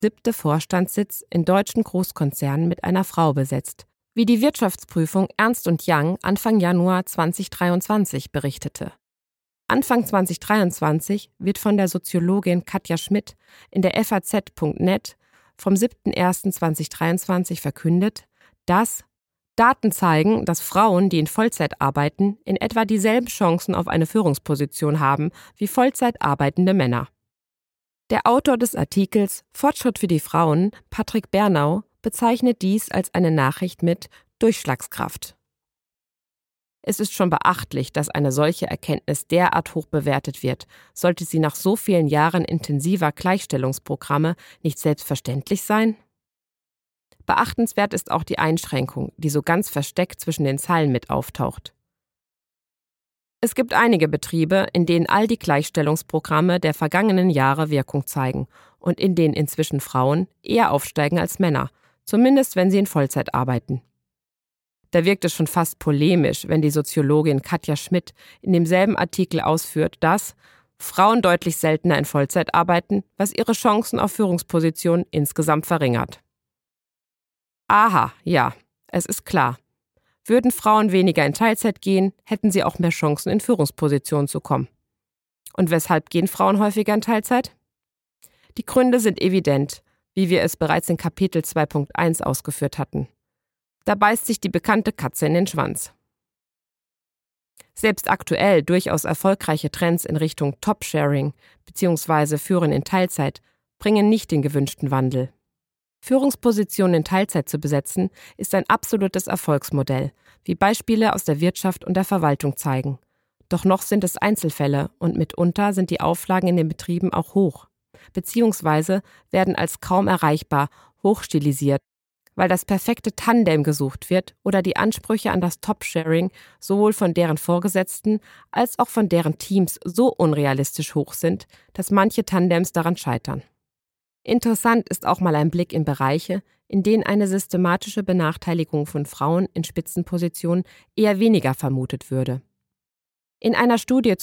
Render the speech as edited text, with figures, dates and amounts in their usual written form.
7. Vorstandssitz in deutschen Großkonzernen mit einer Frau besetzt, wie die Wirtschaftsprüfung Ernst & Young Anfang Januar 2023 berichtete. Anfang 2023 wird von der Soziologin Katja Schmidt in der FAZ.net vom 7.01.2023 verkündet, dass Daten zeigen, dass Frauen, die in Vollzeit arbeiten, in etwa dieselben Chancen auf eine Führungsposition haben wie Vollzeit arbeitende Männer. Der Autor des Artikels Fortschritt für die Frauen, Patrick Bernau, bezeichnet dies als eine Nachricht mit Durchschlagskraft. Es ist schon beachtlich, dass eine solche Erkenntnis derart hoch bewertet wird, sollte sie nach so vielen Jahren intensiver Gleichstellungsprogramme nicht selbstverständlich sein? Beachtenswert ist auch die Einschränkung, die so ganz versteckt zwischen den Zeilen mit auftaucht. Es gibt einige Betriebe, in denen all die Gleichstellungsprogramme der vergangenen Jahre Wirkung zeigen und in denen inzwischen Frauen eher aufsteigen als Männer, zumindest wenn sie in Vollzeit arbeiten. Da wirkt es schon fast polemisch, wenn die Soziologin Katja Schmidt in demselben Artikel ausführt, dass Frauen deutlich seltener in Vollzeit arbeiten, was ihre Chancen auf Führungspositionen insgesamt verringert. Aha, ja, es ist klar. Würden Frauen weniger in Teilzeit gehen, hätten sie auch mehr Chancen, in Führungspositionen zu kommen. Und weshalb gehen Frauen häufiger in Teilzeit? Die Gründe sind evident, wie wir es bereits in Kapitel 2.1 ausgeführt hatten. Da beißt sich die bekannte Katze in den Schwanz. Selbst aktuell durchaus erfolgreiche Trends in Richtung Top-Sharing bzw. Führen in Teilzeit bringen nicht den gewünschten Wandel. Führungspositionen in Teilzeit zu besetzen, ist ein absolutes Erfolgsmodell, wie Beispiele aus der Wirtschaft und der Verwaltung zeigen. Doch noch sind es Einzelfälle und mitunter sind die Auflagen in den Betrieben auch hoch, beziehungsweise werden als kaum erreichbar hochstilisiert, weil das perfekte Tandem gesucht wird oder die Ansprüche an das Top-Sharing sowohl von deren Vorgesetzten als auch von deren Teams so unrealistisch hoch sind, dass manche Tandems daran scheitern. Interessant ist auch mal ein Blick in Bereiche, in denen eine systematische Benachteiligung von Frauen in Spitzenpositionen eher weniger vermutet würde. In einer Studie